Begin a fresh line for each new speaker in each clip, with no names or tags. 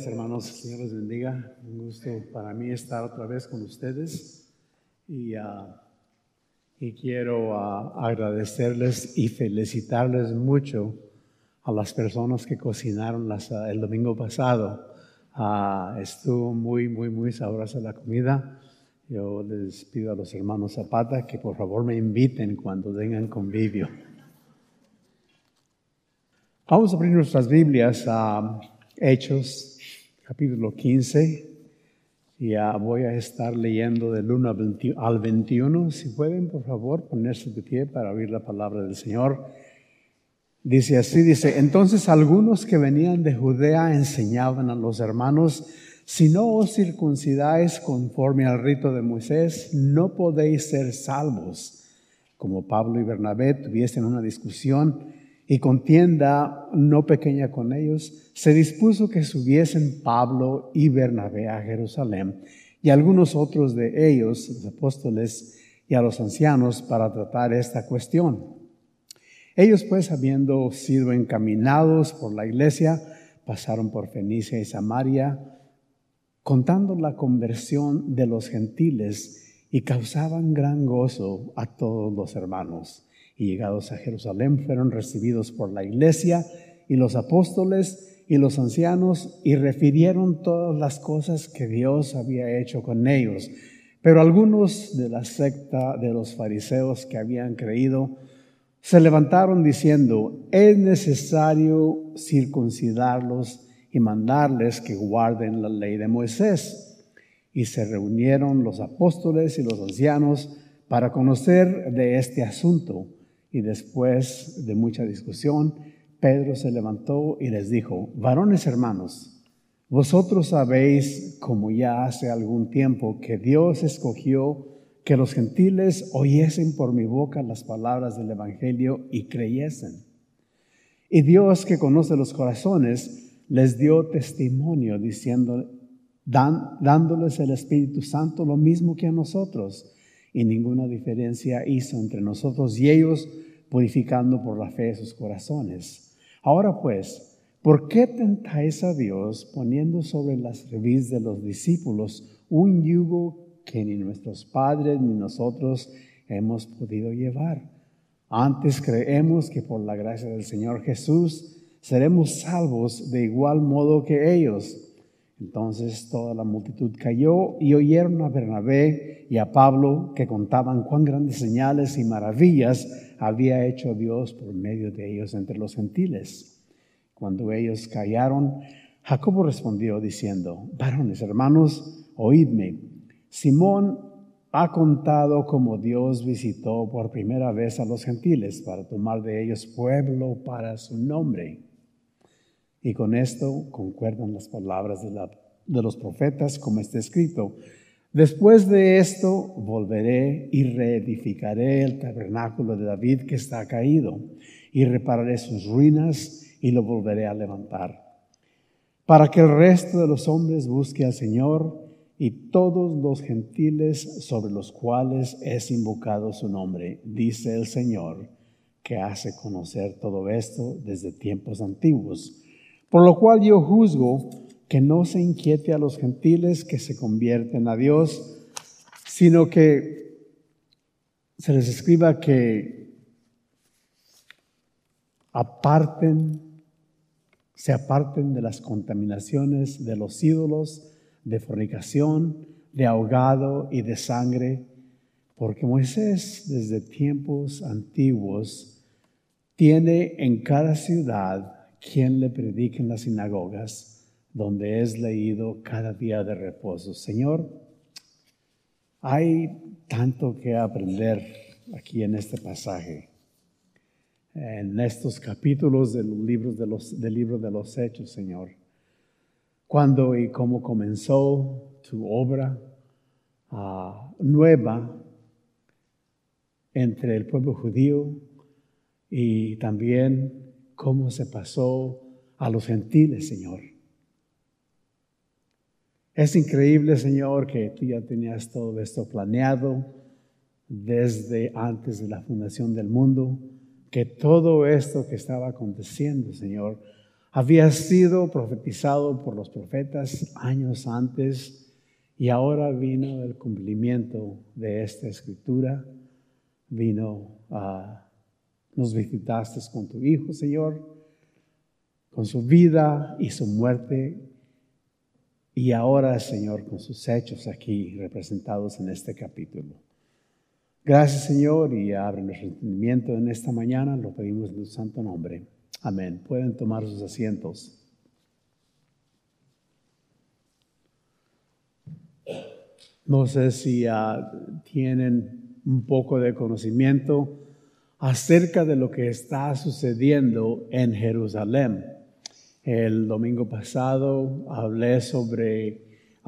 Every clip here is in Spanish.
días, hermanos. Señor les bendiga. Un gusto para mí estar otra vez con ustedes. Y quiero agradecerles y felicitarles mucho a las personas que cocinaron el domingo pasado. Estuvo muy sabrosa la comida. Yo les pido a los hermanos Zapata que por favor me inviten cuando tengan convivio. Vamos a abrir nuestras Biblias a Hechos, capítulo 15. Ya voy a estar leyendo del 1 al 21. Si pueden, por favor, ponerse de pie para oír la palabra del Señor. Dice así, entonces algunos que venían de Judea enseñaban a los hermanos: si no os circuncidáis conforme al rito de Moisés, no podéis ser salvos. Como Pablo y Bernabé tuviesen una discusión y contienda no pequeña con ellos, se dispuso que subiesen Pablo y Bernabé a Jerusalén y algunos otros de ellos, los apóstoles y a los ancianos, para tratar esta cuestión. Ellos pues, habiendo sido encaminados por la iglesia, pasaron por Fenicia y Samaria, contando la conversión de los gentiles, y causaban gran gozo a todos los hermanos. Y llegados a Jerusalén fueron recibidos por la iglesia y los apóstoles y los ancianos, y refirieron todas las cosas que Dios había hecho con ellos. Pero algunos de la secta de los fariseos que habían creído se levantaron diciendo: es necesario circuncidarlos y mandarles que guarden la ley de Moisés. Y se reunieron los apóstoles y los ancianos para conocer de este asunto. Y después de mucha discusión, Pedro se levantó y les dijo: varones hermanos, vosotros sabéis, como ya hace algún tiempo, que Dios escogió que los gentiles oyesen por mi boca las palabras del evangelio y creyesen. Y Dios, que conoce los corazones, les dio testimonio dándoles el Espíritu Santo lo mismo que a nosotros. Y ninguna diferencia hizo entre nosotros y ellos, purificando por la fe sus corazones. Ahora pues, ¿por qué tentáis a Dios poniendo sobre la cerviz de los discípulos un yugo que ni nuestros padres ni nosotros hemos podido llevar? Antes creemos que por la gracia del Señor Jesús seremos salvos de igual modo que ellos. Entonces toda la multitud cayó y oyeron a Bernabé y a Pablo, que contaban cuán grandes señales y maravillas había hecho Dios por medio de ellos entre los gentiles. Cuando ellos callaron, Jacobo respondió diciendo: varones hermanos, oídme. Simón ha contado cómo Dios visitó por primera vez a los gentiles para tomar de ellos pueblo para su nombre. Y con esto concuerdan las palabras de los profetas, como está escrito: después de esto volveré y reedificaré el tabernáculo de David que está caído, y repararé sus ruinas y lo volveré a levantar, para que el resto de los hombres busque al Señor, y todos los gentiles sobre los cuales es invocado su nombre, dice el Señor, que hace conocer todo esto desde tiempos antiguos. Por lo cual yo juzgo que no se inquiete a los gentiles que se convierten a Dios, sino que se les escriba que se aparten de las contaminaciones de los ídolos, de fornicación, de ahogado y de sangre, porque Moisés desde tiempos antiguos tiene en cada ciudad quien le predique en las sinagogas, donde es leído cada día de reposo. Señor, hay tanto que aprender aquí en este pasaje, en estos capítulos del libro de los Hechos, Señor. Cuándo y cómo comenzó tu obra nueva entre el pueblo judío, y también cómo se pasó a los gentiles, Señor. Es increíble, Señor, que tú ya tenías todo esto planeado desde antes de la fundación del mundo, que todo esto que estaba aconteciendo, Señor, Había sido profetizado por los profetas años antes y ahora vino el cumplimiento de esta escritura. Nos visitaste con tu Hijo, Señor, con su vida y su muerte, y ahora, Señor, con sus hechos aquí representados en este capítulo. Gracias, Señor, y abre nuestro entendimiento en esta mañana. Lo pedimos en tu santo nombre. Amén. Pueden tomar sus asientos. No sé si tienen un poco de conocimiento acerca de lo que está sucediendo en Jerusalén. El domingo pasado hablé sobre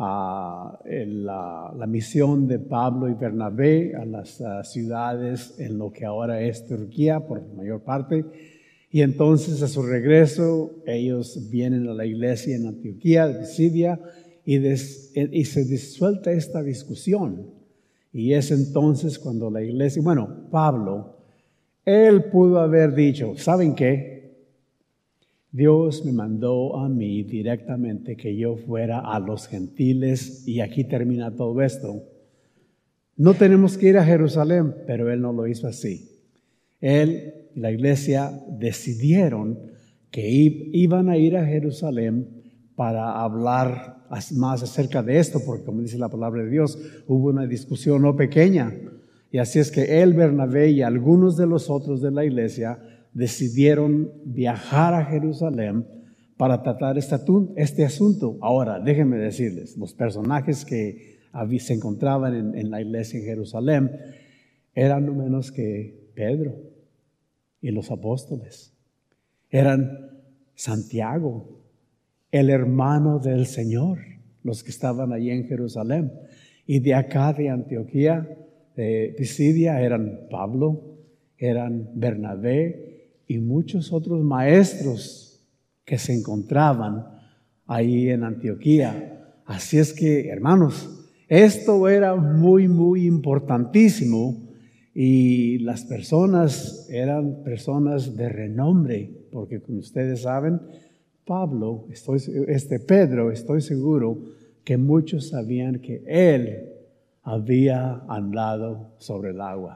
la misión de Pablo y Bernabé a las ciudades en lo que ahora es Turquía por mayor parte. Y entonces a su regreso ellos vienen a la iglesia en Antioquía de Pisidia y se disuelta esta discusión. Y es entonces cuando la iglesia, Pablo, él pudo haber dicho, ¿saben qué? Dios me mandó a mí directamente que yo fuera a los gentiles y aquí termina todo esto. No tenemos que ir a Jerusalén, pero él no lo hizo así. Él y la iglesia decidieron que iban a ir a Jerusalén para hablar más acerca de esto, porque como dice la palabra de Dios, hubo una discusión no pequeña. Y así es que él, Bernabé y algunos de los otros de la iglesia decidieron viajar a Jerusalén para tratar este asunto. Ahora, déjenme decirles, los personajes que se encontraban en la iglesia en Jerusalén eran no menos que Pedro y los apóstoles. Eran Santiago, el hermano del Señor, los que estaban allí en Jerusalén. Y de acá de Antioquía, de Pisidia, eran Pablo, eran Bernabé y muchos otros maestros que se encontraban ahí en Antioquía. Así es que, hermanos, esto era muy, muy importantísimo y las personas eran personas de renombre, porque como ustedes saben, Pedro, estoy seguro que muchos sabían que él había andado sobre el agua.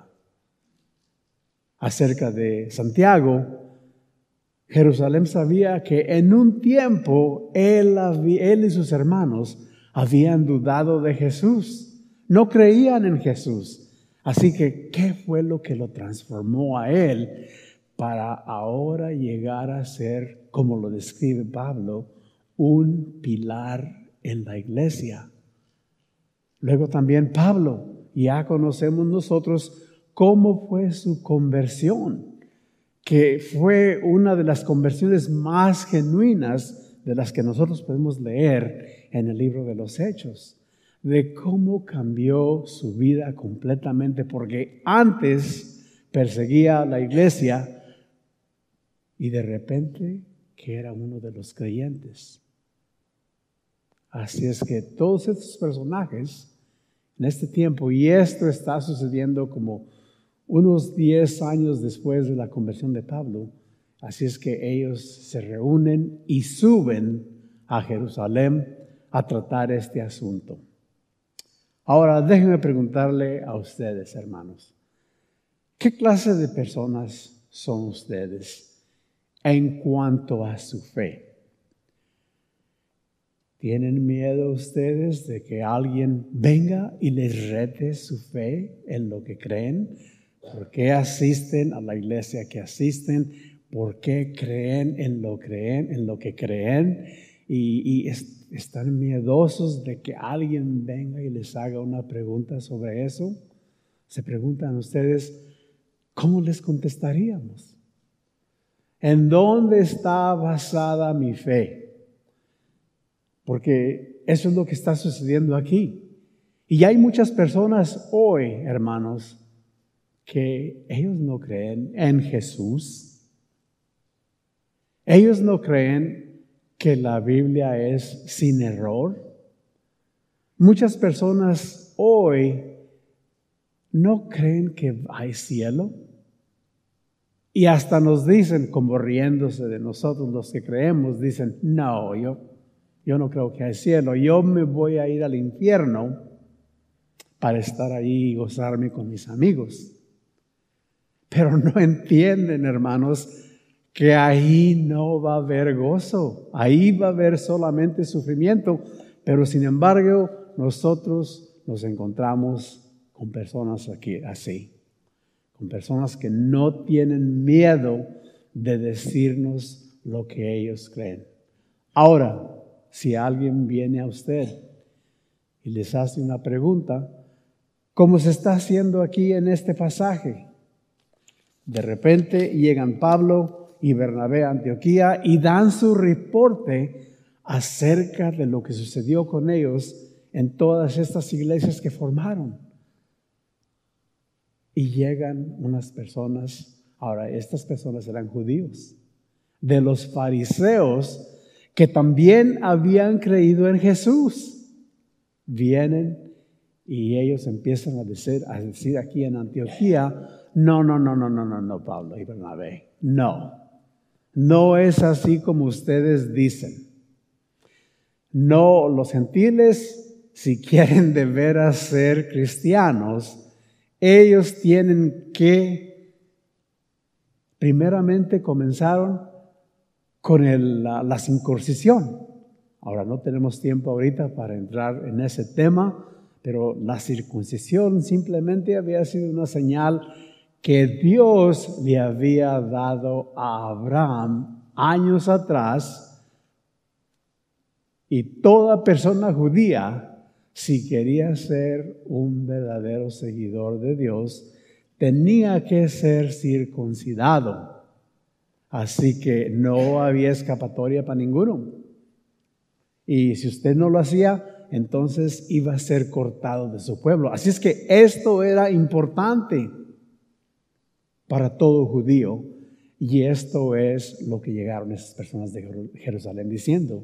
Acerca de Santiago, Jerusalén sabía que en un tiempo él y sus hermanos habían dudado de Jesús, no creían en Jesús. Así que, ¿qué fue lo que lo transformó a él para ahora llegar a ser, como lo describe Pablo, un pilar en la iglesia? Luego también Pablo, ya conocemos nosotros cómo fue su conversión, que fue una de las conversiones más genuinas de las que nosotros podemos leer en el libro de los Hechos, de cómo cambió su vida completamente, porque antes perseguía a la iglesia y de repente que era uno de los creyentes. Así es que todos estos personajes en este tiempo, y esto está sucediendo como unos 10 años después de la conversión de Pablo, así es que ellos se reúnen y suben a Jerusalén a tratar este asunto. Ahora, déjenme preguntarle a ustedes, hermanos, ¿qué clase de personas son ustedes en cuanto a su fe? ¿Tienen miedo ustedes de que alguien venga y les rete su fe en lo que creen? ¿Por qué asisten a la iglesia que asisten? ¿Por qué creen en lo que creen? Y están miedosos de que alguien venga y les haga una pregunta sobre eso. Se preguntan ustedes, ¿cómo les contestaríamos? ¿En dónde está basada mi fe? Porque eso es lo que está sucediendo aquí. Y hay muchas personas hoy, hermanos, que ellos no creen en Jesús. Ellos no creen que la Biblia es sin error. Muchas personas hoy no creen que hay cielo. Y hasta nos dicen, como riéndose de nosotros los que creemos, dicen, no, yo no creo que hay cielo, yo me voy a ir al infierno para estar ahí y gozarme con mis amigos. Pero no entienden, hermanos, que ahí no va a haber gozo, ahí va a haber solamente sufrimiento, pero sin embargo nosotros nos encontramos con personas aquí así, con personas que no tienen miedo de decirnos lo que ellos creen. Ahora, si alguien viene a usted y les hace una pregunta, como se está haciendo aquí en este pasaje, de repente llegan Pablo y Bernabé a Antioquía y dan su reporte acerca de lo que sucedió con ellos en todas estas iglesias que formaron. Y llegan unas personas, ahora estas personas eran judíos, de los fariseos que también habían creído en Jesús. Vienen y ellos empiezan a decir aquí en Antioquía, no, Pablo y Bernabé, no es así como ustedes dicen. No, los gentiles, si quieren de veras ser cristianos, ellos tienen que, primeramente comenzaron con la circuncisión. Ahora no tenemos tiempo ahorita para entrar en ese tema, pero la circuncisión simplemente había sido una señal que Dios le había dado a Abraham años atrás, y toda persona judía, si quería ser un verdadero seguidor de Dios, tenía que ser circuncidado. Así que no había escapatoria para ninguno. Y si usted no lo hacía, entonces iba a ser cortado de su pueblo. Así es que esto era importante para todo judío. Y esto es lo que llegaron esas personas de Jerusalén diciendo,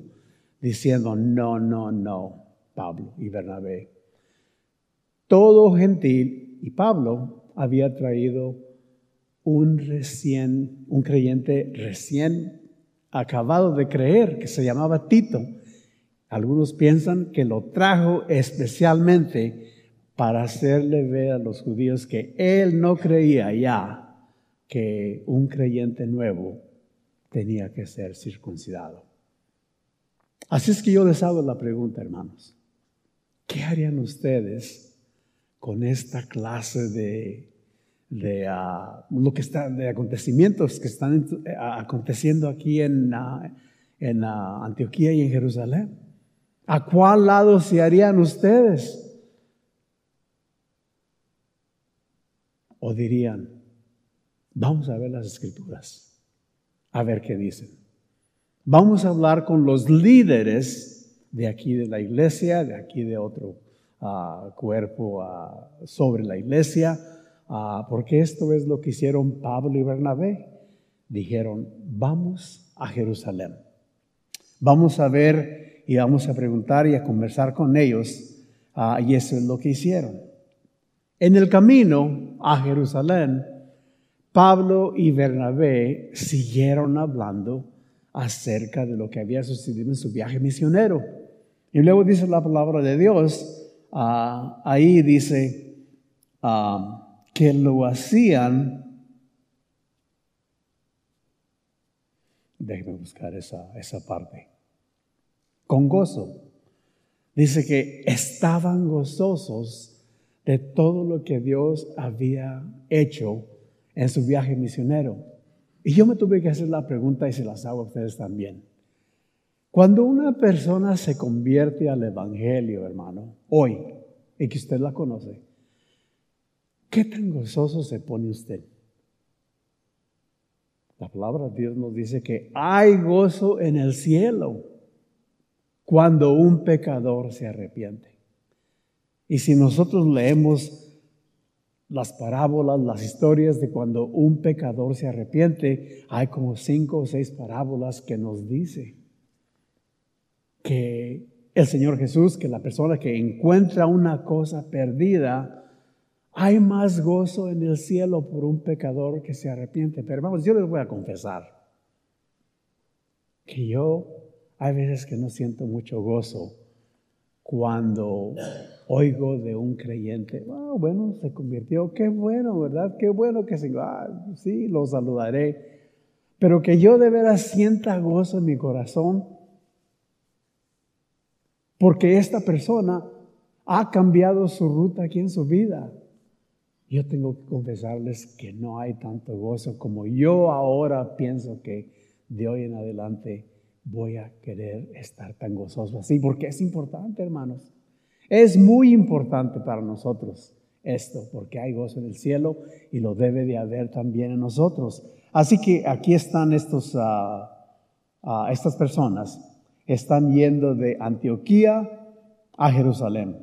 no, Pablo y Bernabé. Todo gentil, y Pablo había traído un creyente recién acabado de creer, que se llamaba Tito. Algunos piensan que lo trajo especialmente para hacerle ver a los judíos que él no creía ya que un creyente nuevo tenía que ser circuncidado. Así es que yo les hago la pregunta, hermanos. ¿Qué harían ustedes con esta clase de acontecimientos que están aconteciendo aquí en Antioquía y en Jerusalén? ¿A cuál lado se harían ustedes? ¿O dirían, vamos a ver las Escrituras, a ver qué dicen? Vamos a hablar con los líderes de aquí de la iglesia, de aquí de otro cuerpo sobre la iglesia, porque esto es lo que hicieron Pablo y Bernabé. Dijeron, vamos a Jerusalén. Vamos a ver y vamos a preguntar y a conversar con ellos. Y eso es lo que hicieron. En el camino a Jerusalén, Pablo y Bernabé siguieron hablando acerca de lo que había sucedido en su viaje misionero. Y luego dice la palabra de Dios, ahí dice que lo hacían, déjenme buscar esa parte, con gozo. Dice que estaban gozosos de todo lo que Dios había hecho en su viaje misionero. Y yo me tuve que hacer la pregunta, y se las hago a ustedes también. Cuando una persona se convierte al evangelio, hermano, hoy, y que usted la conoce, ¿qué tan gozoso se pone usted? La palabra de Dios nos dice que hay gozo en el cielo cuando un pecador se arrepiente. Y si nosotros leemos las parábolas, las historias de cuando un pecador se arrepiente, hay como 5 o 6 parábolas que nos dice que el Señor Jesús, que la persona que encuentra una cosa perdida, Hay más gozo en el cielo por un pecador que se arrepiente. Pero hermanos, yo les voy a confesar que yo hay veces que no siento mucho gozo cuando oigo de un creyente. Bueno, se convirtió, qué bueno, ¿verdad? Qué bueno que se... sí, lo saludaré. Pero que yo de veras sienta gozo en mi corazón porque esta persona ha cambiado su ruta aquí en su vida. Yo tengo que confesarles que no hay tanto gozo como yo ahora pienso que de hoy en adelante voy a querer estar tan gozoso así, porque es importante, hermanos. Es muy importante para nosotros esto, porque hay gozo en el cielo y lo debe de haber también en nosotros. Así que aquí están estas personas, están yendo de Antioquía a Jerusalén.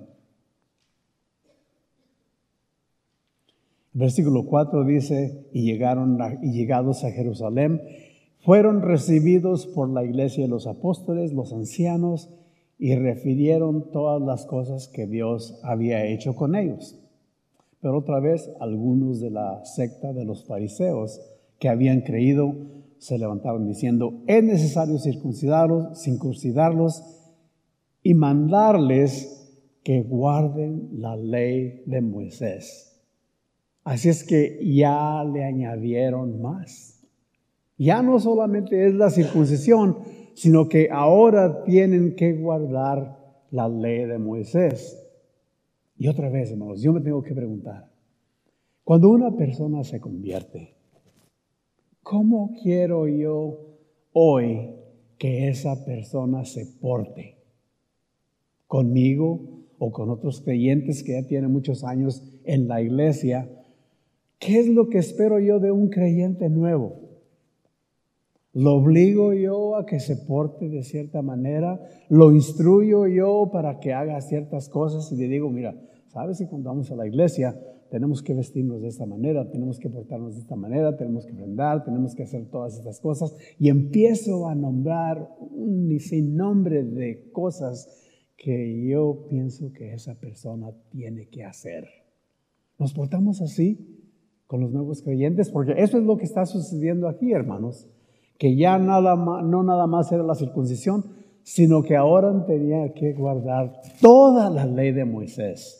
Versículo 4 dice, y llegados a Jerusalén, fueron recibidos por la iglesia de los apóstoles, los ancianos, y refirieron todas las cosas que Dios había hecho con ellos. Pero otra vez, algunos de la secta de los fariseos que habían creído se levantaron diciendo, es necesario circuncidarlos y mandarles que guarden la ley de Moisés. Así es que ya le añadieron más. Ya no solamente es la circuncisión, sino que ahora tienen que guardar la ley de Moisés. Y otra vez, hermanos, yo me tengo que preguntar, cuando una persona se convierte, ¿cómo quiero yo hoy que esa persona se porte? ¿Conmigo o con otros creyentes que ya tienen muchos años en la iglesia? ¿Qué es lo que espero yo de un creyente nuevo? ¿Lo obligo yo a que se porte de cierta manera? ¿Lo instruyo yo para que haga ciertas cosas? Y le digo, mira, ¿sabes que cuando vamos a la iglesia tenemos que vestirnos de esta manera, tenemos que portarnos de esta manera, tenemos que ofrendar, tenemos que hacer todas estas cosas? Y empiezo a nombrar un sinnúmero de cosas que yo pienso que esa persona tiene que hacer. ¿Nos portamos así con los nuevos creyentes? Porque eso es lo que está sucediendo aquí, hermanos. Que ya no nada más era la circuncisión, sino que ahora tenía que guardar toda la ley de Moisés.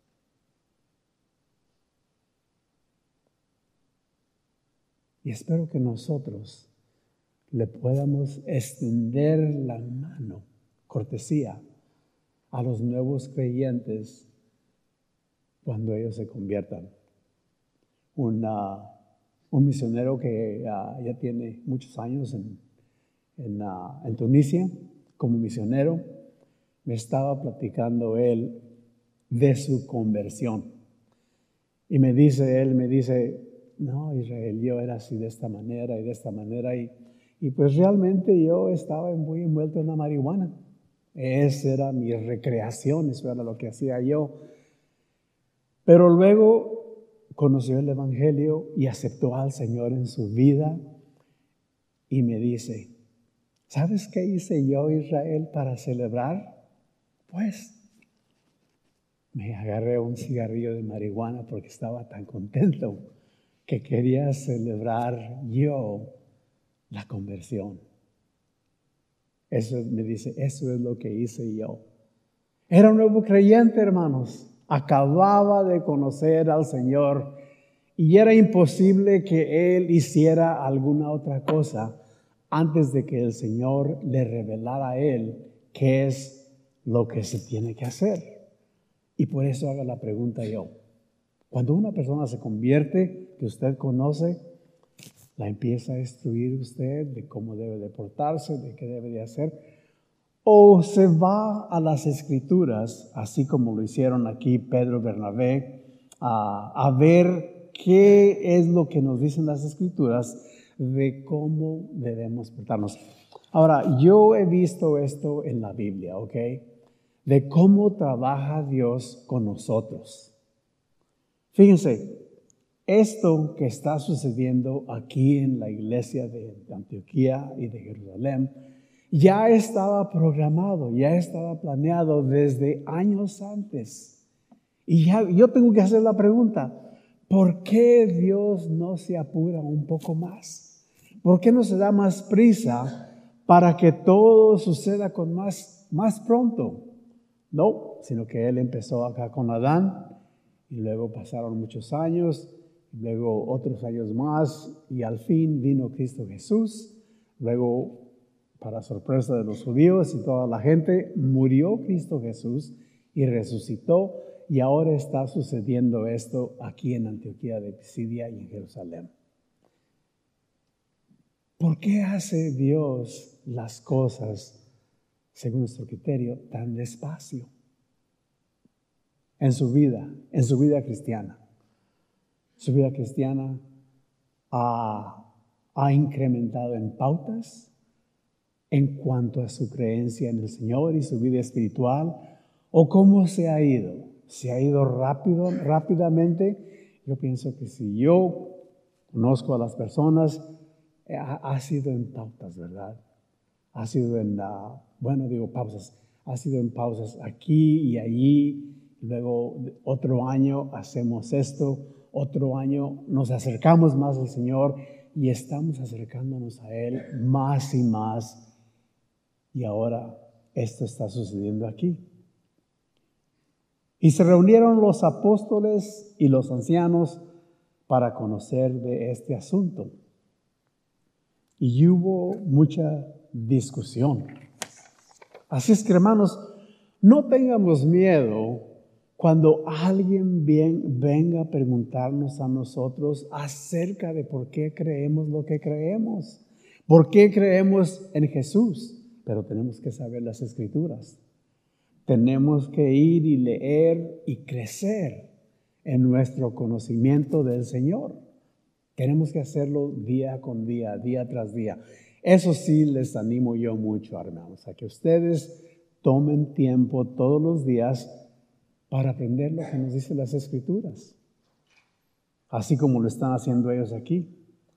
Y espero que nosotros le podamos extender la mano, cortesía, a los nuevos creyentes cuando ellos se conviertan. Un misionero que ya tiene muchos años en Tunisia como misionero, me estaba platicando él de su conversión. Y me dice, no, Israel, yo era así de esta manera y de esta manera. Y pues realmente yo estaba muy envuelto en la marihuana. Esa era mi recreación, eso era lo que hacía yo. Pero luego conoció el Evangelio y aceptó al Señor en su vida y me dice, ¿sabes qué hice yo, Israel, para celebrar? Pues me agarré un cigarrillo de marihuana porque estaba tan contento que quería celebrar yo la conversión. Me dice, eso es lo que hice yo. Era un nuevo creyente, hermanos. Acababa de conocer al Señor y era imposible que él hiciera alguna otra cosa antes de que el Señor le revelara a él qué es lo que se tiene que hacer. Y por eso haga la pregunta yo. Cuando una persona se convierte, que usted conoce, la empieza a instruir usted de cómo debe de portarse, de qué debe de hacer, o se va a las Escrituras, así como lo hicieron aquí Pedro y Bernabé, a ver qué es lo que nos dicen las Escrituras de cómo debemos portarnos. Ahora, yo he visto esto en la Biblia, ¿ok? De cómo trabaja Dios con nosotros. Fíjense, esto que está sucediendo aquí en la iglesia de Antioquía y de Jerusalén, ya estaba programado, ya estaba planeado desde años antes. Y ya, yo tengo que hacer la pregunta, ¿por qué Dios no se apura un poco más? ¿Por qué no se da más prisa para que todo suceda con más pronto? No, sino que Él empezó acá con Adán y luego pasaron muchos años, luego otros años más y al fin vino Cristo Jesús. Luego, para sorpresa de los judíos y toda la gente, murió Cristo Jesús y resucitó. Y ahora está sucediendo esto aquí en Antioquía de Pisidia y en Jerusalén. ¿Por qué hace Dios las cosas, según nuestro criterio, tan despacio en su vida cristiana? Su vida cristiana ha incrementado en pautas en cuanto a su creencia en el Señor y su vida espiritual, o cómo se ha ido. ¿Se ha ido rápidamente? Yo pienso que si yo conozco a las personas, ha sido en pautas, ¿verdad? Ha sido en, pausas. Ha sido en pausas aquí y allí. Luego otro año hacemos esto, otro año nos acercamos más al Señor y estamos acercándonos a Él más y más. Y ahora esto está sucediendo aquí. Y se reunieron los apóstoles y los ancianos para conocer de este asunto. Y hubo mucha discusión. Así es que, hermanos, no tengamos miedo cuando alguien venga a preguntarnos a nosotros acerca de por qué creemos lo que creemos. ¿Por qué creemos en Jesús? Pero tenemos que saber las Escrituras. Tenemos que ir y leer y crecer en nuestro conocimiento del Señor. Tenemos que hacerlo día con día, día tras día. Eso sí les animo yo mucho, hermanos, a que ustedes tomen tiempo todos los días para aprender lo que nos dicen las Escrituras, así como lo están haciendo ellos aquí.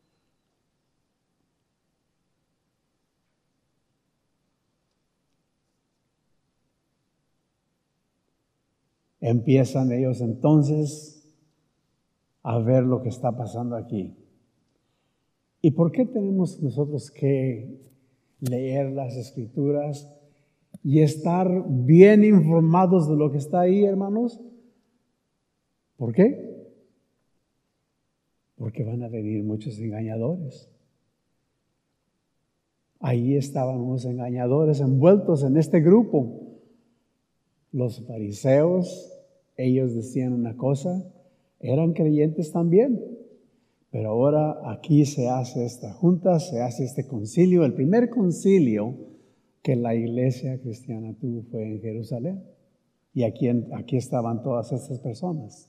Empiezan ellos entonces a ver lo que está pasando aquí. ¿Y por qué tenemos nosotros que leer las Escrituras y estar bien informados de lo que está ahí, hermanos? ¿Por qué? Porque van a venir muchos engañadores. Ahí estaban unos engañadores envueltos en este grupo. Los fariseos, ellos decían una cosa, eran creyentes también. Pero ahora aquí se hace esta junta, se hace este concilio. El primer concilio que la iglesia cristiana tuvo fue en Jerusalén. Y aquí estaban todas estas personas.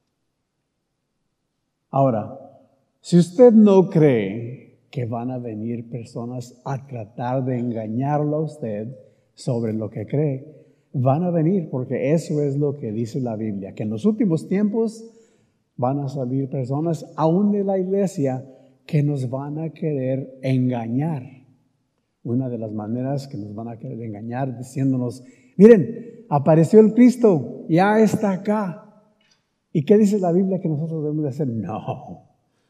Ahora, si usted no cree que van a venir personas a tratar de engañarlo a usted sobre lo que cree, van a venir, porque eso es lo que dice la Biblia, que en los últimos tiempos van a salir personas, aún de la iglesia, que nos van a querer engañar. Una de las maneras que nos van a querer engañar diciéndonos, miren, apareció el Cristo, ya está acá. ¿Y qué dice la Biblia que nosotros debemos de hacer? No,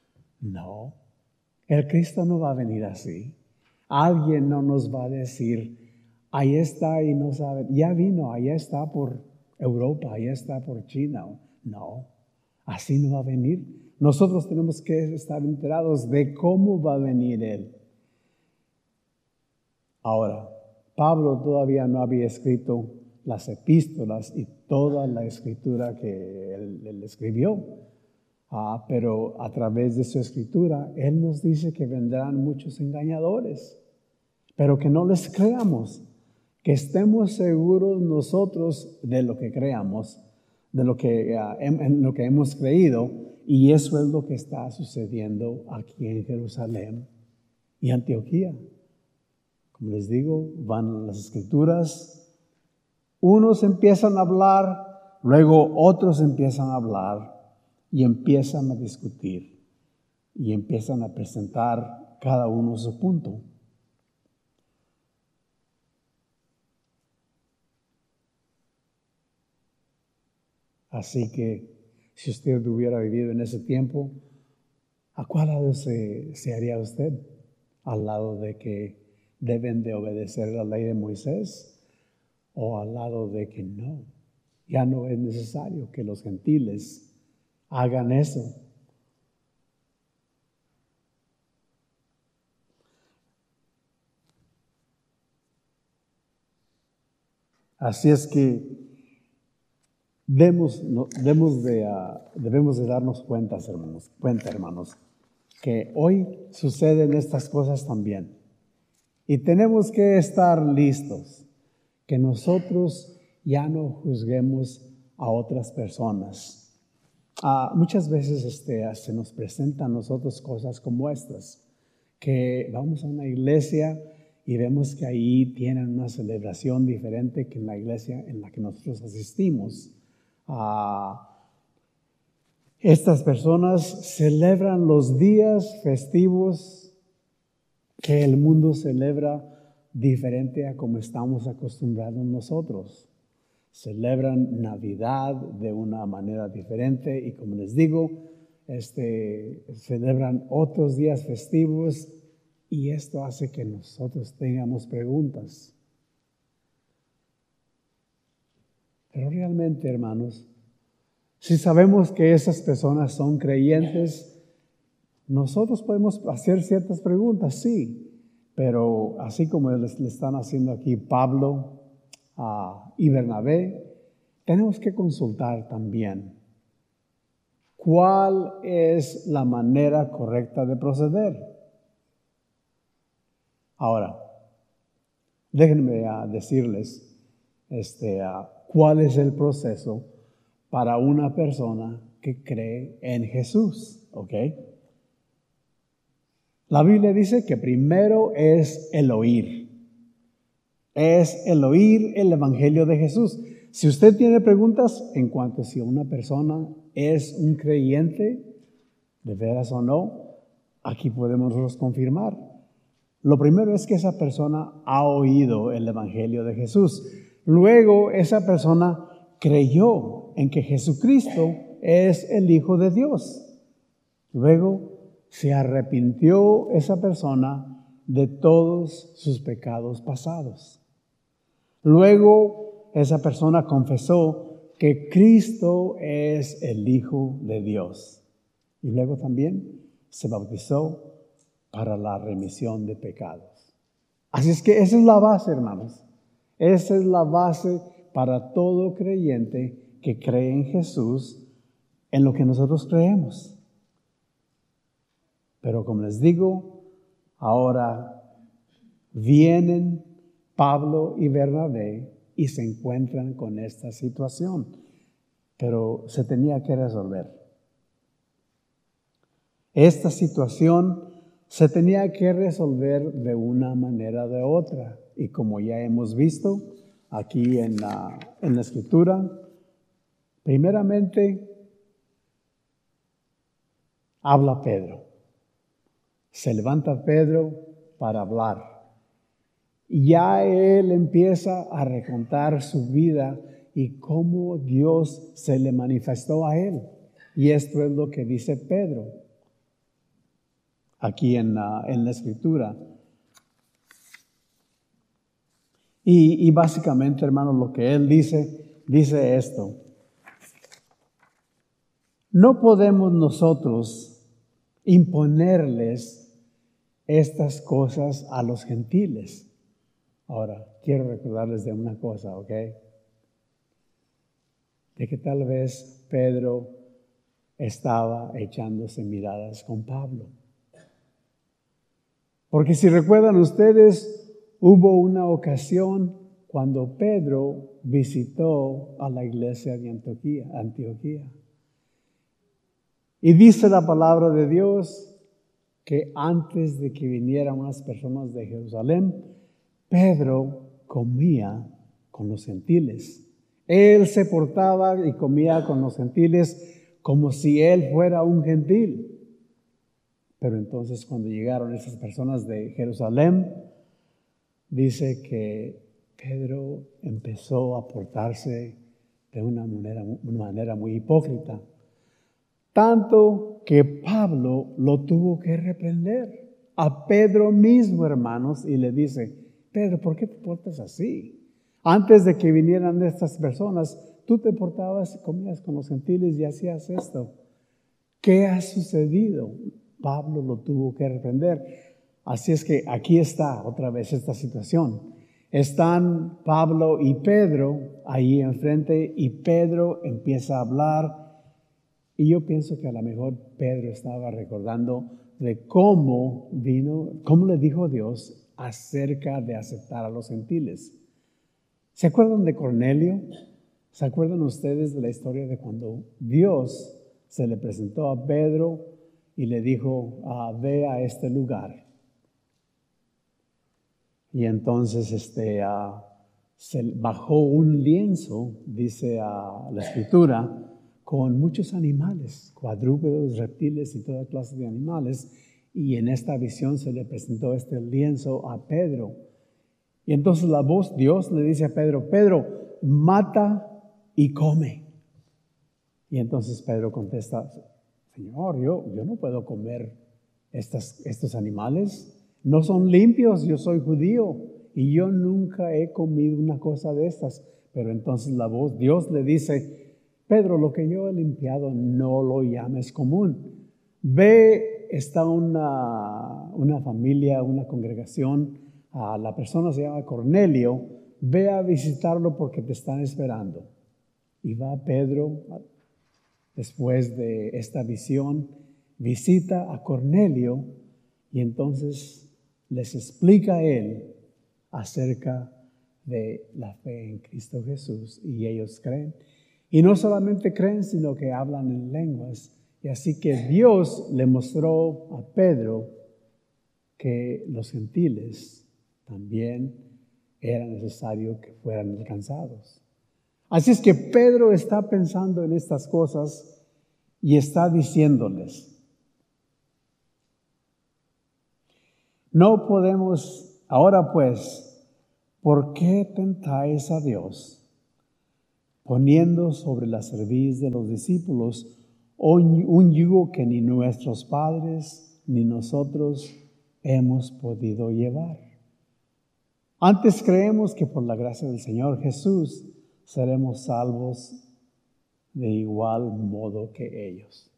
el Cristo no va a venir así. Alguien no nos va a decir, ahí está y no sabe, ya vino, allá está por Europa, allá está por China. No, así no va a venir. Nosotros tenemos que estar enterados de cómo va a venir Él. Ahora, Pablo todavía no había escrito las epístolas y toda la escritura que él escribió. Pero a través de su escritura, Él nos dice que vendrán muchos engañadores, pero que no les creamos, que estemos seguros nosotros de lo que creamos, de lo que, en lo que hemos creído, y eso es lo que está sucediendo aquí en Jerusalén y Antioquía. Como les digo, van las escrituras, unos empiezan a hablar, luego otros empiezan a hablar y empiezan a discutir y empiezan a presentar cada uno su punto. Así que si usted hubiera vivido en ese tiempo, ¿a cuál lado se haría usted? ¿Al lado de que deben de obedecer la ley de Moisés? ¿O al lado de que no? Ya no es necesario que los gentiles hagan eso. Así es que debemos de darnos cuenta, hermanos, que hoy suceden estas cosas también. Y tenemos que estar listos, que nosotros ya no juzguemos a otras personas. Muchas veces se nos presentan a nosotros cosas como estas, que vamos a una iglesia y vemos que ahí tienen una celebración diferente que en la iglesia en la que nosotros asistimos. Estas personas celebran los días festivos que el mundo celebra diferente a como estamos acostumbrados nosotros. Celebran Navidad de una manera diferente y, como les digo, celebran otros días festivos, y esto hace que nosotros tengamos preguntas. Pero realmente, hermanos, si sabemos que esas personas son creyentes, nosotros podemos hacer ciertas preguntas, sí, pero así como le están haciendo aquí Pablo y Bernabé, tenemos que consultar también cuál es la manera correcta de proceder. Ahora, déjenme decirles cuál es el proceso para una persona que cree en Jesús, ¿ok? La Biblia dice que primero es el oír. Es el oír el Evangelio de Jesús. Si usted tiene preguntas en cuanto a si una persona es un creyente, de veras o no, aquí podemos nosotros confirmar. Lo primero es que esa persona ha oído el Evangelio de Jesús. Luego esa persona creyó en que Jesucristo es el Hijo de Dios. Luego se arrepintió esa persona de todos sus pecados pasados. Luego esa persona confesó que Cristo es el Hijo de Dios. Y luego también se bautizó para la remisión de pecados. Así es que esa es la base, hermanos. Esa es la base para todo creyente que cree en Jesús, en lo que nosotros creemos. Pero como les digo, ahora vienen Pablo y Bernabé y se encuentran con esta situación. Pero se tenía que resolver. Esta situación se tenía que resolver de una manera o de otra. Y como ya hemos visto aquí en la Escritura, primeramente habla Pedro. Se levanta Pedro para hablar. Y ya él empieza a recontar su vida y cómo Dios se le manifestó a él. Y esto es lo que dice Pedro aquí en la Escritura. Y básicamente, hermanos, lo que él dice esto. No podemos nosotros imponerles estas cosas a los gentiles. Ahora, quiero recordarles de una cosa, ¿ok? De que tal vez Pedro estaba echándose miradas con Pablo. Porque si recuerdan ustedes, hubo una ocasión cuando Pedro visitó a la iglesia de Antioquía. Y dice la palabra de Dios que antes de que vinieran unas personas de Jerusalén, Pedro comía con los gentiles. Él se portaba y comía con los gentiles como si él fuera un gentil. Pero entonces cuando llegaron esas personas de Jerusalén, dice que Pedro empezó a portarse de una manera muy hipócrita. Tanto que Pablo lo tuvo que reprender a Pedro mismo, hermanos, y le dice: Pedro, ¿por qué te portas así? Antes de que vinieran estas personas, tú te portabas y comías con los gentiles y hacías esto. ¿Qué ha sucedido? Pablo lo tuvo que reprender. Así es que aquí está otra vez esta situación. Están Pablo y Pedro ahí enfrente y Pedro empieza a hablar. Y yo pienso que a lo mejor Pedro estaba recordando de cómo le dijo Dios acerca de aceptar a los gentiles. ¿Se acuerdan de Cornelio? ¿Se acuerdan ustedes de la historia de cuando Dios se le presentó a Pedro y le dijo: ve a este lugar? Y entonces se bajó un lienzo, dice la Escritura, con muchos animales, cuadrúpedos, reptiles y toda clase de animales. Y en esta visión se le presentó este lienzo a Pedro. Y entonces Dios le dice a Pedro: Pedro, mata y come. Y entonces Pedro contesta: Señor, yo no puedo comer estos animales. No son limpios, yo soy judío y yo nunca he comido una cosa de estas. Pero entonces Dios le dice: Pedro, lo que yo he limpiado no lo llames común. Ve, está una familia, una congregación, la persona se llama Cornelio, ve a visitarlo porque te están esperando. Y va Pedro, después de esta visión, visita a Cornelio y entonces les explica a él acerca de la fe en Cristo Jesús y ellos creen. Y no solamente creen, sino que hablan en lenguas. Y así que Dios le mostró a Pedro que los gentiles también era necesario que fueran alcanzados. Así es que Pedro está pensando en estas cosas y está diciéndoles: no podemos, ahora pues, ¿por qué tentáis a Dios, poniendo sobre la cerviz de los discípulos un yugo que ni nuestros padres ni nosotros hemos podido llevar? Antes creemos que por la gracia del Señor Jesús seremos salvos de igual modo que ellos.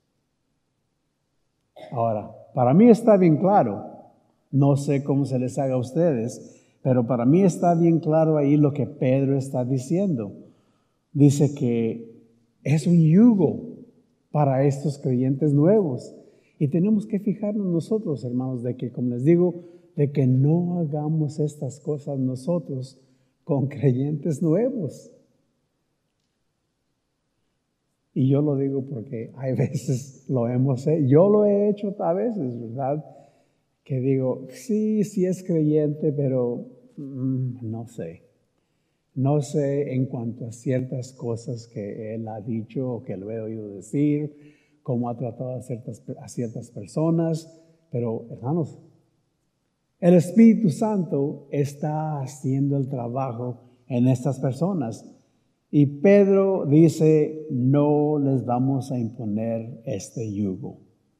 Ahora, para mí está bien claro, no sé cómo se les haga a ustedes, pero para mí está bien claro ahí lo que Pedro está diciendo. Dice que es un yugo para estos creyentes nuevos. Y tenemos que fijarnos nosotros, hermanos, de que, como les digo, de que no hagamos estas cosas nosotros con creyentes nuevos. Y yo lo digo porque hay veces yo lo he hecho a veces, ¿verdad? Que digo, sí es creyente, pero no sé. No sé en cuanto a ciertas cosas que él ha dicho o que lo he oído decir, cómo ha tratado a ciertas personas, pero hermanos, el Espíritu Santo está haciendo el trabajo en estas personas. Y Pedro dice: no les vamos a imponer este yugo.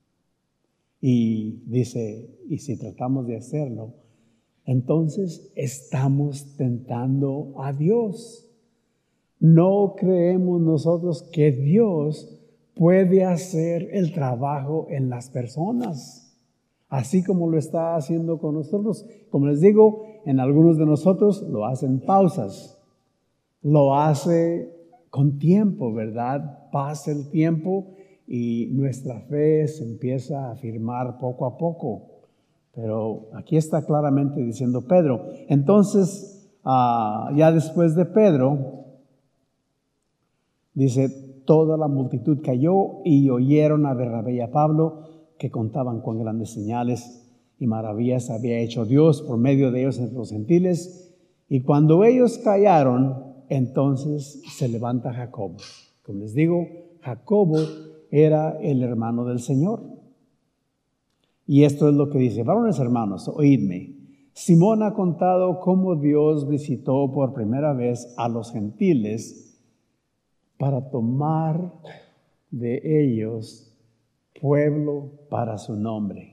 Y dice, y si tratamos de hacerlo, entonces estamos tentando a Dios. No creemos nosotros que Dios puede hacer el trabajo en las personas, así como lo está haciendo con nosotros. Como les digo, en algunos de nosotros lo hacen pausas, lo hace con tiempo, ¿verdad? Pasa el tiempo y nuestra fe se empieza a afirmar poco a poco. Pero aquí está claramente diciendo Pedro. Entonces, ya después de Pedro, dice: toda la multitud cayó y oyeron a Bernabé y a Pablo, que contaban cuán grandes señales y maravillas había hecho Dios por medio de ellos entre los gentiles. Y cuando ellos callaron, entonces se levanta Jacobo. Como les digo, Jacobo era el hermano del Señor. Y esto es lo que dice: varones hermanos, oídme. Simón ha contado cómo Dios visitó por primera vez a los gentiles para tomar de ellos pueblo para su nombre.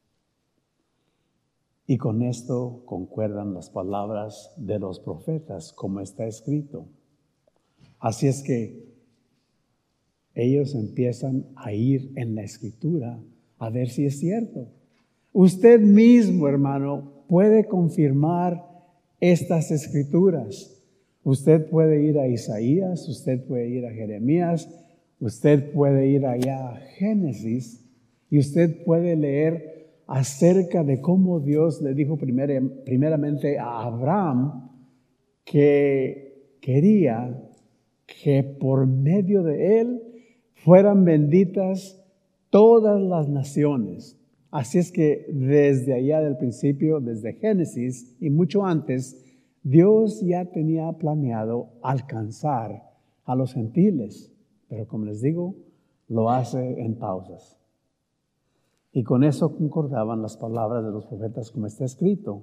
Y con esto concuerdan las palabras de los profetas, como está escrito. Así es que ellos empiezan a ir en la escritura a ver si es cierto. Usted mismo, hermano, puede confirmar estas escrituras. Usted puede ir a Isaías, usted puede ir a Jeremías, usted puede ir allá a Génesis y usted puede leer acerca de cómo Dios le dijo primeramente a Abraham que quería que por medio de él fueran benditas todas las naciones. Así es que desde allá del principio, desde Génesis y mucho antes, Dios ya tenía planeado alcanzar a los gentiles. Pero como les digo, lo hace en pausas. Y con eso concordaban las palabras de los profetas como está escrito.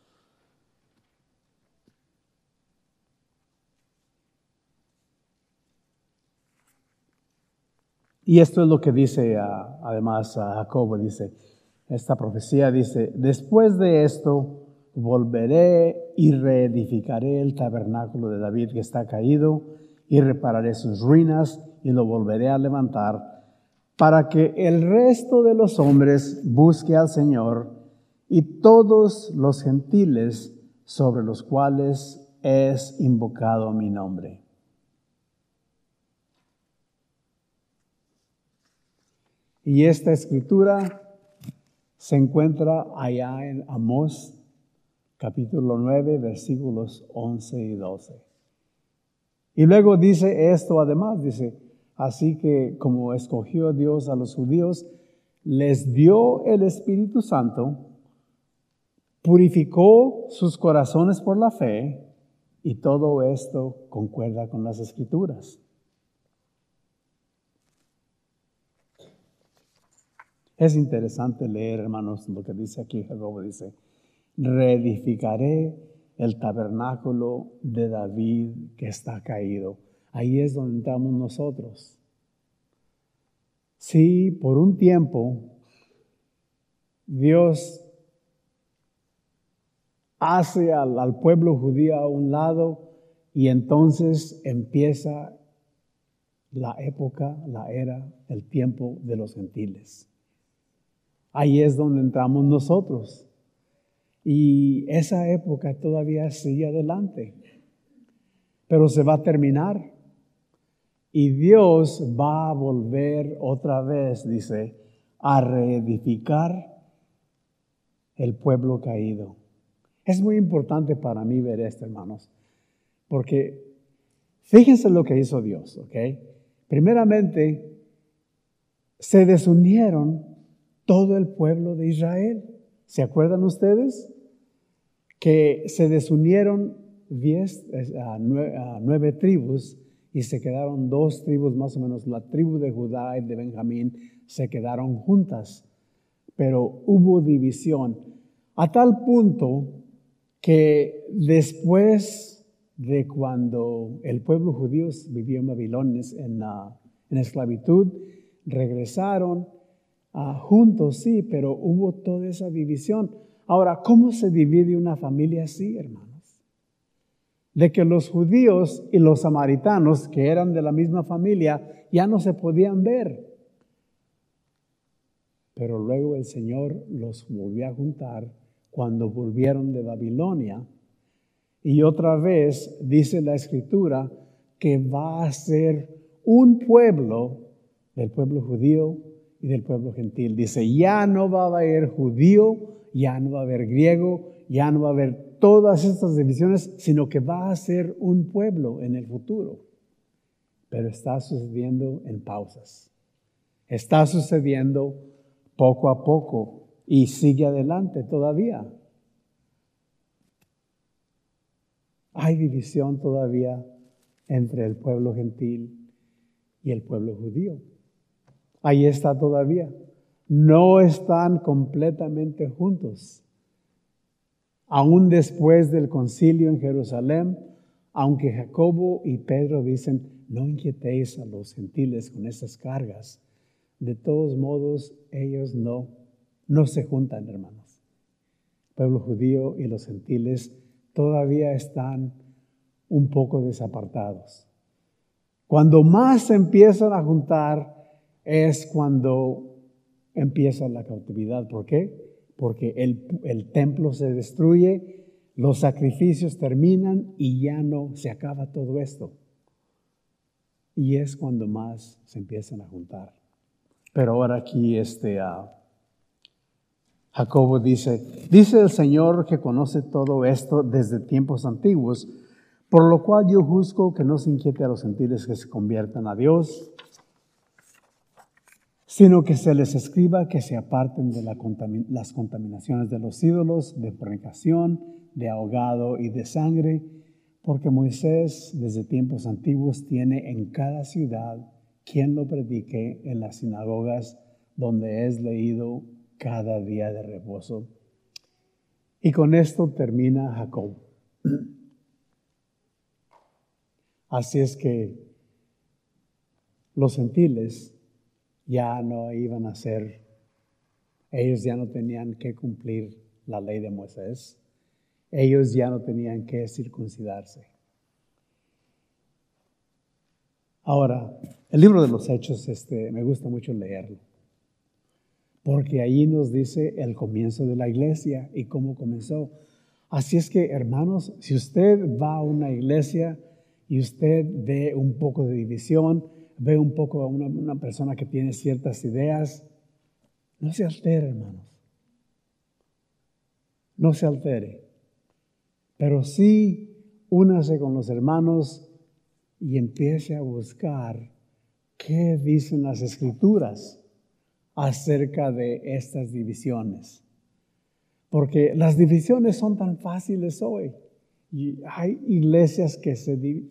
Y esto es lo que dice además a Jacobo, dice, esta profecía dice, después de esto volveré y reedificaré el tabernáculo de David que está caído y repararé sus ruinas y lo volveré a levantar para que el resto de los hombres busque al Señor y todos los gentiles sobre los cuales es invocado mi nombre. Y esta escritura se encuentra allá en Amós, capítulo 9, versículos 11 y 12. Y luego dice esto además, dice, así que como escogió Dios a los judíos, les dio el Espíritu Santo, purificó sus corazones por la fe, y todo esto concuerda con las Escrituras. Es interesante leer, hermanos, lo que dice aquí Jacobo, dice, reedificaré el tabernáculo de David que está caído. Ahí es donde entramos nosotros. Sí, por un tiempo, Dios hace al pueblo judío a un lado y entonces empieza la época, la era, el tiempo de los gentiles. Ahí es donde entramos nosotros. Y esa época todavía sigue adelante. Pero se va a terminar. Y Dios va a volver otra vez, dice, a reedificar el pueblo caído. Es muy importante para mí ver esto, hermanos. Porque fíjense lo que hizo Dios, ¿ok? Primeramente, se desunieron todo el pueblo de Israel. ¿Se acuerdan ustedes? Que se desunieron 9 tribus y se quedaron 2 tribus más o menos. La tribu de Judá y de Benjamín se quedaron juntas, pero hubo división a tal punto que después de cuando el pueblo judío vivió en Babilonia en esclavitud, regresaron juntos, sí, pero hubo toda esa división. Ahora, ¿cómo se divide una familia así, hermanos? De que los judíos y los samaritanos, que eran de la misma familia, ya no se podían ver. Pero luego el Señor los volvió a juntar cuando volvieron de Babilonia. Y otra vez dice la Escritura que va a ser un pueblo, del pueblo judío y del pueblo gentil. Dice, ya no va a haber judío, ya no va a haber griego, ya no va a haber todas estas divisiones, sino que va a ser un pueblo en el futuro. Pero está sucediendo en pausas. Está sucediendo poco a poco y sigue adelante todavía. Hay división todavía entre el pueblo gentil y el pueblo judío. Ahí está todavía. No están completamente juntos. Aún después del concilio en Jerusalén, aunque Jacobo y Pedro dicen, no inquietéis a los gentiles con esas cargas. De todos modos, ellos no se juntan, hermanos. El pueblo judío y los gentiles todavía están un poco desapartados. Cuando más se empiezan a juntar es cuando empieza la cautividad. ¿Por qué? Porque el templo se destruye, los sacrificios terminan y ya no se acaba todo esto. Y es cuando más se empiezan a juntar. Pero ahora aquí Jacobo dice el Señor que conoce todo esto desde tiempos antiguos, por lo cual yo juzgo que no se inquiete a los gentiles que se conviertan a Dios, sino que se les escriba que se aparten de las contaminaciones de los ídolos, de fornicación, de ahogado y de sangre, porque Moisés desde tiempos antiguos tiene en cada ciudad quien lo predique en las sinagogas donde es leído cada día de reposo. Y con esto termina Jacob. Así es que los gentiles ya no iban a ser, ellos ya no tenían que cumplir la ley de Moisés, ellos ya no tenían que circuncidarse. Ahora, el libro de los Hechos, me gusta mucho leerlo, porque ahí nos dice el comienzo de la iglesia y cómo comenzó. Así es que, hermanos, si usted va a una iglesia y usted ve un poco de división, ve un poco a una persona que tiene ciertas ideas, no se altere, hermanos. No se altere. Pero sí, únase con los hermanos y empiece a buscar qué dicen las Escrituras acerca de estas divisiones. Porque las divisiones son tan fáciles hoy. Y hay iglesias que se dividen.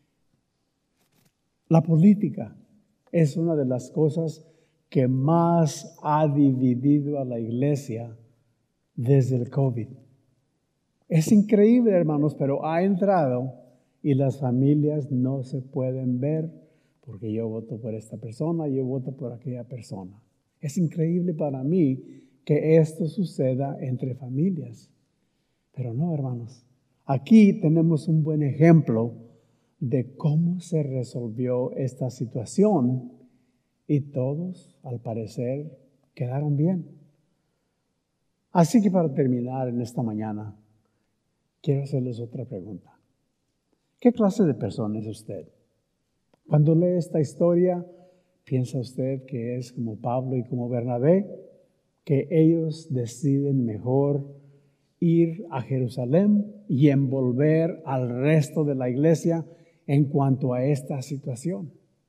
La política es una de las cosas que más ha dividido a la iglesia desde el COVID. Es increíble, hermanos, pero ha entrado y las familias no se pueden ver porque yo voto por esta persona, yo voto por aquella persona. Es increíble para mí que esto suceda entre familias. Pero no, hermanos. Aquí tenemos un buen ejemplo de cómo se resolvió esta situación y todos, al parecer, quedaron bien. Así que para terminar en esta mañana, quiero hacerles otra pregunta. ¿Qué clase de persona es usted? Cuando lee esta historia, ¿piensa usted que es como Pablo y como Bernabé, que ellos deciden mejor ir a Jerusalén y envolver al resto de la iglesia en cuanto a esta situación?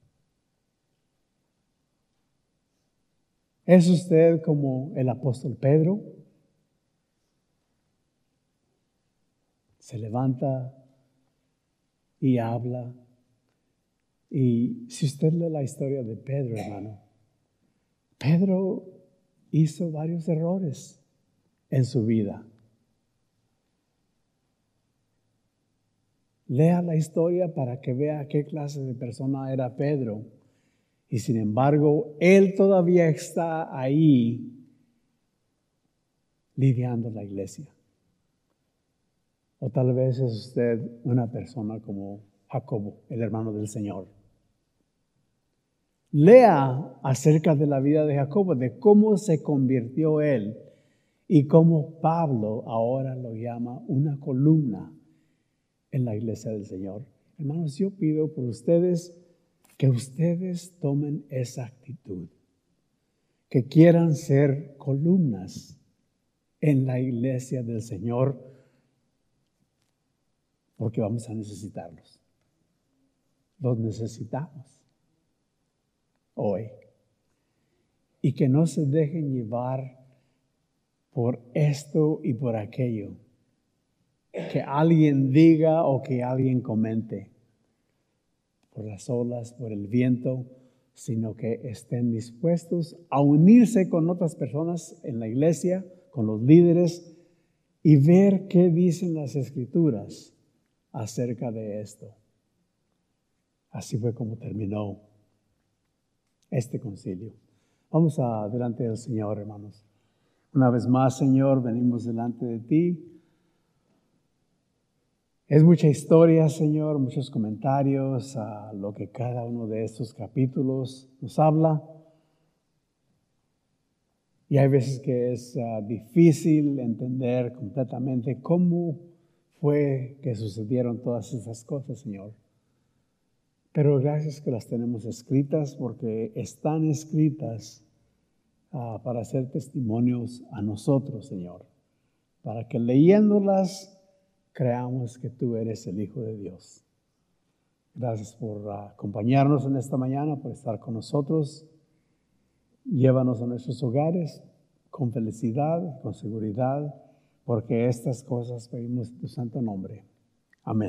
¿Es usted como el apóstol Pedro? Se levanta y habla. Y si usted lee la historia de Pedro, hermano, Pedro hizo varios errores en su vida. Lea la historia para que vea qué clase de persona era Pedro. Y sin embargo, él todavía está ahí lidiando la iglesia. O tal vez es usted una persona como Jacobo, el hermano del Señor. Lea acerca de la vida de Jacobo, de cómo se convirtió él y cómo Pablo ahora lo llama una columna en la iglesia del Señor. Hermanos, yo pido por ustedes que ustedes tomen esa actitud, que quieran ser columnas en la iglesia del Señor, porque vamos a necesitarlos. Los necesitamos hoy. Y que no se dejen llevar por esto y por aquello, que alguien diga o que alguien comente, por las olas, por el viento, sino que estén dispuestos a unirse con otras personas en la iglesia, con los líderes, y ver qué dicen las Escrituras acerca de esto. Así fue como terminó este concilio. Vamos delante del Señor, hermanos. Una vez más, Señor, venimos delante de ti. Es mucha historia, Señor, muchos comentarios a lo que cada uno de estos capítulos nos habla. Y hay veces que es difícil entender completamente cómo fue que sucedieron todas esas cosas, Señor. Pero gracias que las tenemos escritas, porque están escritas para ser testimonios a nosotros, Señor. Para que leyéndolas creamos que tú eres el Hijo de Dios. Gracias por acompañarnos en esta mañana, por estar con nosotros. Llévanos a nuestros hogares con felicidad, con seguridad, porque estas cosas pedimos en tu santo nombre. Amén.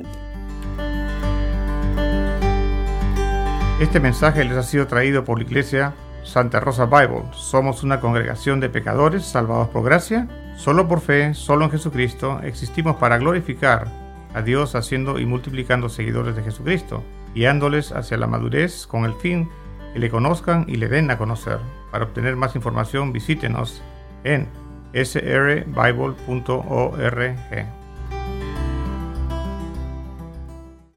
Este mensaje les ha sido traído por la Iglesia Santa Rosa Bible. Somos una congregación de pecadores salvados por gracia, solo por fe, solo en Jesucristo. Existimos para glorificar a Dios haciendo y multiplicando seguidores de Jesucristo, guiándoles hacia la madurez con el fin que le conozcan y le den a conocer. Para obtener más información, visítenos en srbible.org.